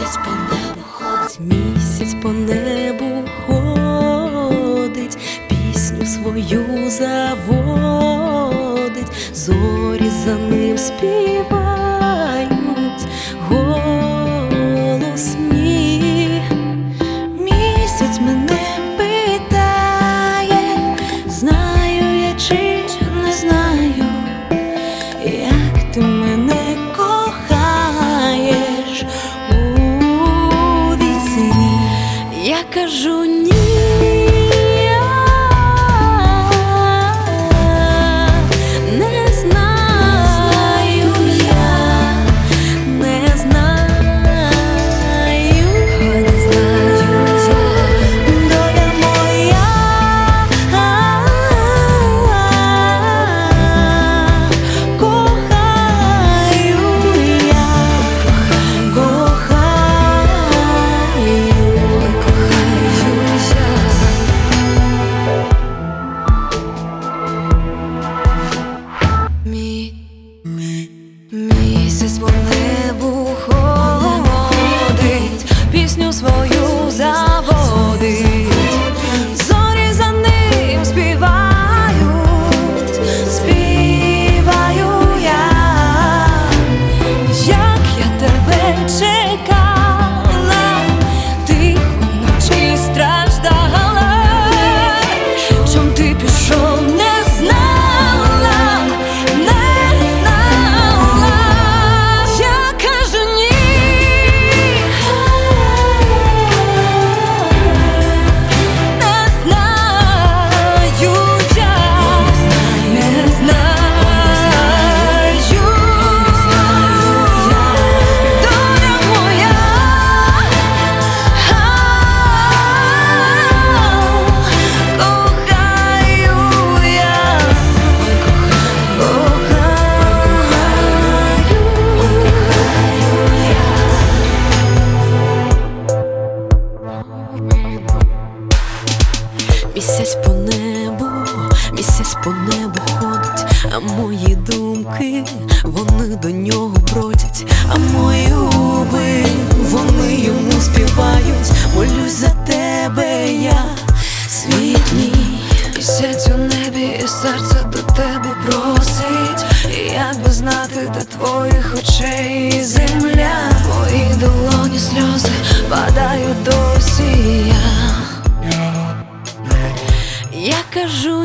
Місяць по небу ходить, пісню свою заводить, зорі за ним співають голосні. Місяць мене питає, знаю я чи не знаю, як ти мене кохаєш. Я кажу ні, не знаю, я не знаю, доля моя, кохаю я, Місяць по небу ходить, пісню свою заводить, зорі за ним співають, співаю я, як я тебе чекала, тихо вночі страждала, чом ти пішов, не знала. Місяць по небу ходить, а мої думки, вони до нього бродять, а мої губи, вони йому співають, молюсь за тебе я, світ мій. Місяць у небі і серце до тебе просить, як би знати, де твоїх очей земля, мої долоні сльози падають досі я кажу